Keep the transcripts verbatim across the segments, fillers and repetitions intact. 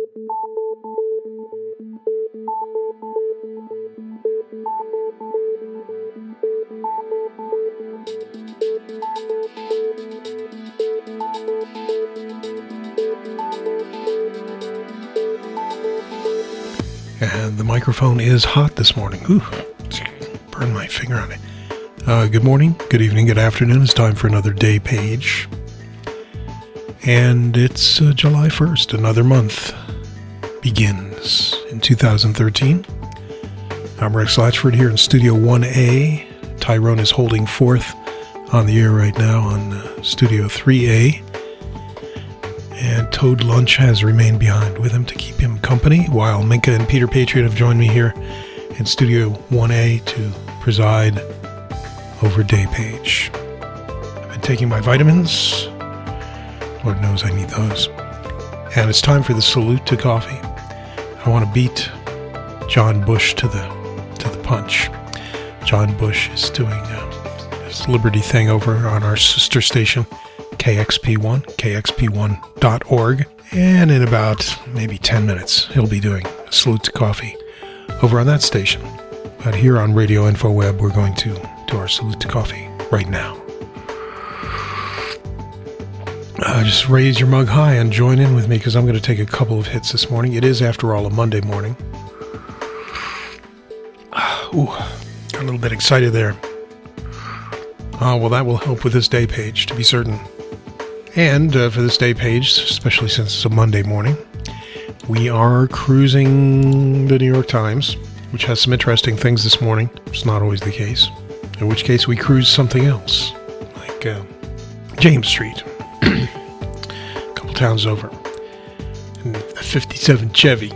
And the microphone is hot this morning. Ooh, burned my finger on it. Uh, good morning, good evening, good afternoon. It's time for another day page. And it's uh, July first. Another month begins in two thousand thirteen. I'm Rex Latchford here in Studio one A. Tyrone is holding forth on the air right now on uh, Studio three A. And Toad Lunch has remained behind with him to keep him company, while Minka and Peter Patriot have joined me here in Studio one A to preside over Day Page. I've been taking my vitamins. Lord knows I need those. And it's time for the salute to coffee. I want to beat John Bush to the to the punch. John Bush is doing uh, his Liberty thing over on our sister station, K X P one, K X P one dot org. And in about maybe ten minutes, he'll be doing a salute to coffee over on that station. But here on Radio InfoWeb, we're going to do our salute to coffee right now. Uh, just raise your mug high and join in with me, because I'm going to take a couple of hits this morning. It is, after all, a Monday morning. Uh, ooh, got a little bit excited there. Oh, well, that will help with this day page, to be certain. And uh, for this day page, especially since it's a Monday morning, we are cruising the New York Times, which has some interesting things this morning. It's not always the case. In which case, we cruise something else, like uh, James Street, a couple towns over, and the fifty-seven Chevy.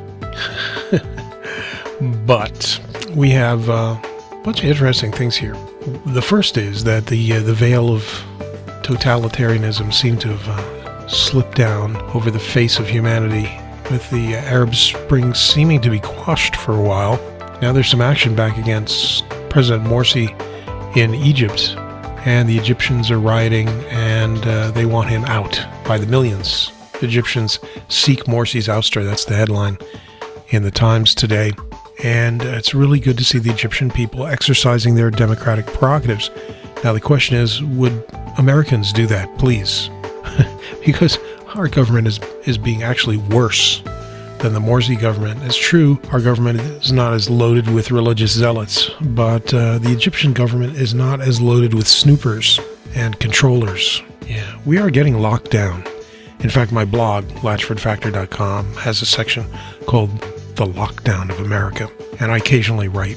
But we have uh, a bunch of interesting things here. The first is that the uh, the veil of totalitarianism seemed to have uh, slipped down over the face of humanity, with the uh, Arab Spring seeming to be quashed for a while. Now there's some action back against President Morsi in Egypt, and the Egyptians are rioting, and uh, they want him out by the millions. Egyptians seek Morsi's ouster. That's the headline in the Times today. And uh, it's really good to see the Egyptian people exercising their democratic prerogatives. Now the question is, would Americans do that, please? Because our government is, is being actually worse than the Morsi government. It's true, our government is not as loaded with religious zealots, but uh, the Egyptian government is not as loaded with snoopers and controllers. Yeah, we are getting locked down. In fact, my blog, latchford factor dot com, has a section called The Lockdown of America, and I occasionally write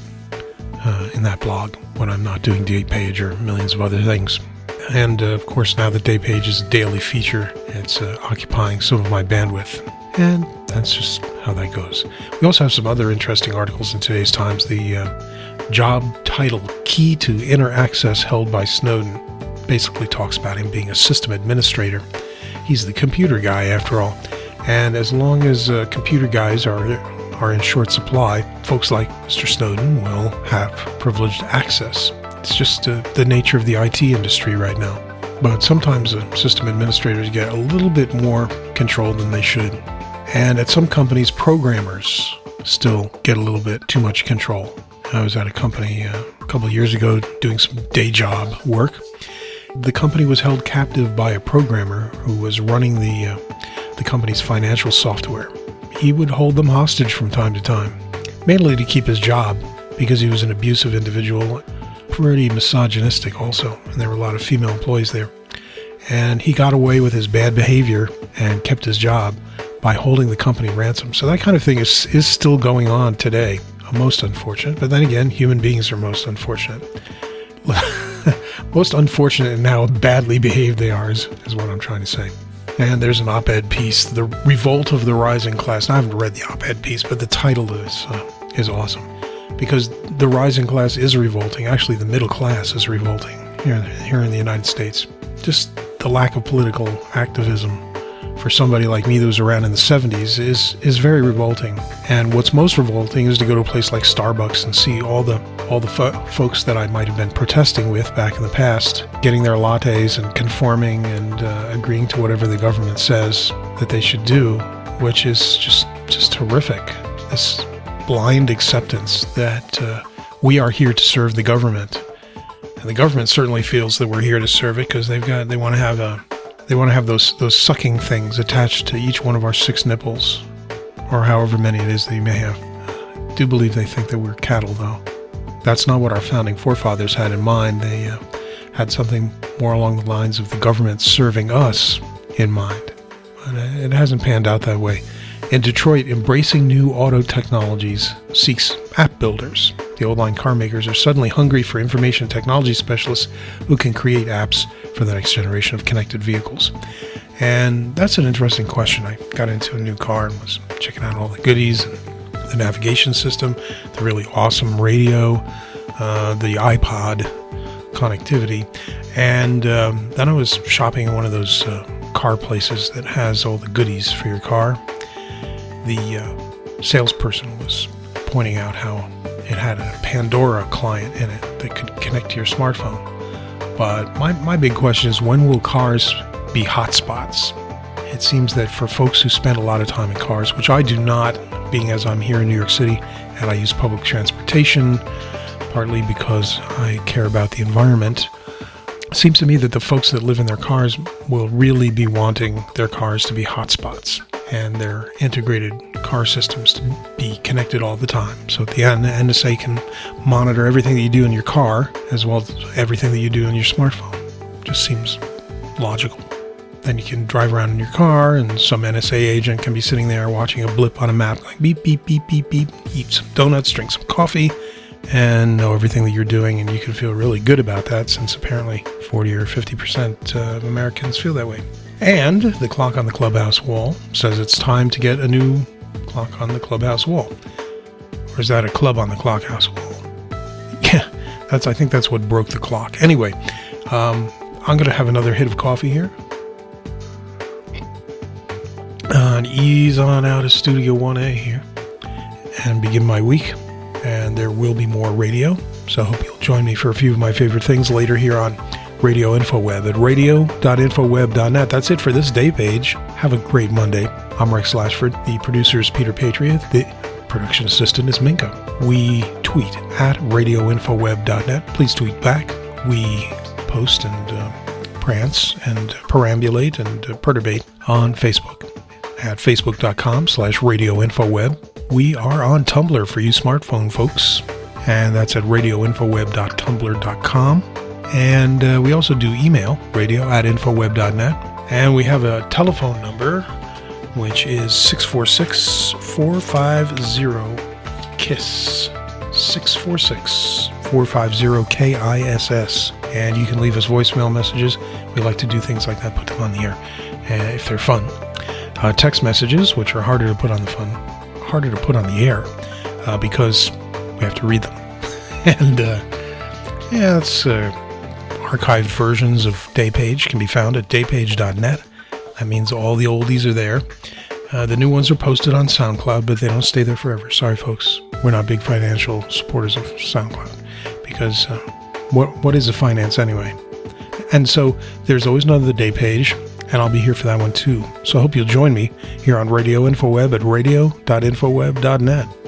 uh, in that blog when I'm not doing Day Page or millions of other things. And uh, of course, now the Day Page is a daily feature. It's uh, occupying some of my bandwidth. And that's just how that goes. We also have some other interesting articles in today's Times. The uh, job title, Key to Inner Access, held by Snowden, basically talks about him being a system administrator. He's the computer guy, after all. And as long as uh, computer guys are, are in short supply, folks like Mister Snowden will have privileged access. It's just uh, the nature of the I T industry right now. But sometimes uh, system administrators get a little bit more control than they should. And at some companies, programmers still get a little bit too much control. I was at a company uh, a couple of years ago doing some day job work. The company was held captive by a programmer who was running the uh, the company's financial software. He would hold them hostage from time to time, mainly to keep his job, because he was an abusive individual, pretty misogynistic also, and there were a lot of female employees there. And he got away with his bad behavior and kept his job by holding the company ransom. So that kind of thing is is still going on today. Most unfortunate. But then again, human beings are most unfortunate. Most unfortunate in how badly behaved they are is, is what I'm trying to say. And there's an op-ed piece, The Revolt of the Rising Class. Now, I haven't read the op-ed piece, but the title is uh, is awesome. Because the rising class is revolting. Actually, the middle class is revolting here, here in the United States. Just the lack of political activism for somebody like me that was around in the seventies is is very revolting. And what's most revolting is to go to a place like Starbucks and see all the all the fo- folks that I might have been protesting with back in the past getting their lattes and conforming and uh, agreeing to whatever the government says that they should do, which is just just horrific. This blind acceptance that uh, we are here to serve the government, and the government certainly feels that we're here to serve it because they've got they want to have a they want to have those those sucking things attached to each one of our six nipples, or however many it is that you may have. I do believe they think that we're cattle, though. That's not what our founding forefathers had in mind. They uh, had something more along the lines of the government serving us in mind. But uh, it hasn't panned out that way. In Detroit, embracing new auto technologies seeks app builders. The old line car makers are suddenly hungry for information technology specialists who can create apps for the next generation of connected vehicles. And that's an interesting question. I got into a new car and was checking out all the goodies, and the navigation system, the really awesome radio, uh, the iPod connectivity. And um, then I was shopping at one of those uh, car places that has all the goodies for your car. The uh, salesperson was pointing out how it had a Pandora client in it that could connect to your smartphone. But my, my big question is, when will cars be hotspots? It seems that for folks who spend a lot of time in cars, which I do not, being as I'm here in New York City and I use public transportation, partly because I care about the environment, it seems to me that the folks that live in their cars will really be wanting their cars to be hotspots and their integrated car systems to be connected all the time. So at the end, the N S A can monitor everything that you do in your car as well as everything that you do in your smartphone. Just seems logical. Then you can drive around in your car and some N S A agent can be sitting there watching a blip on a map like beep, beep, beep, beep, beep, eat some donuts, drink some coffee, and know everything that you're doing, and you can feel really good about that, since apparently forty or fifty percent of Americans feel that way. And the clock on the clubhouse wall says it's time to get a new clock on the clubhouse wall. Or is that a club on the clockhouse wall? Yeah, that's. I think that's what broke the clock. Anyway, um, I'm going to have another hit of coffee here. Uh, and ease on out of Studio one A here and begin my week. And there will be more radio, so I hope you'll join me for a few of my favorite things later here on Radio InfoWeb at radio dot infoweb dot net. That's it for this day page. Have a great Monday. I'm Rex Lashford. The producer is Peter Patriot. The production assistant is Minka. We tweet at radio infoweb dot net. Please tweet back. We post and uh, prance and perambulate and uh, perturbate on Facebook at facebook.com slash radioinfoweb. We are on Tumblr for you smartphone folks, and that's at radio infoweb dot tumblr dot com. And uh, we also do email, radio at infoweb dot net. And we have a telephone number, which is six four six, four five zero, KISS. six four six, four five zero, K I S S. And you can leave us voicemail messages. We like to do things like that, put them on the air, uh, if they're fun. Uh, text messages, which are harder to put on the fun, harder to put on the air, uh, because we have to read them. And uh, yeah, that's uh, archived versions of Daypage can be found at daypage dot net. That means all the oldies are there. Uh, the new ones are posted on SoundCloud, but they don't stay there forever. Sorry, folks. We're not big financial supporters of SoundCloud, because uh, what what is a finance anyway? And so there's always another Daypage, and I'll be here for that one too. So I hope you'll join me here on Radio InfoWeb at radio dot infoweb dot net.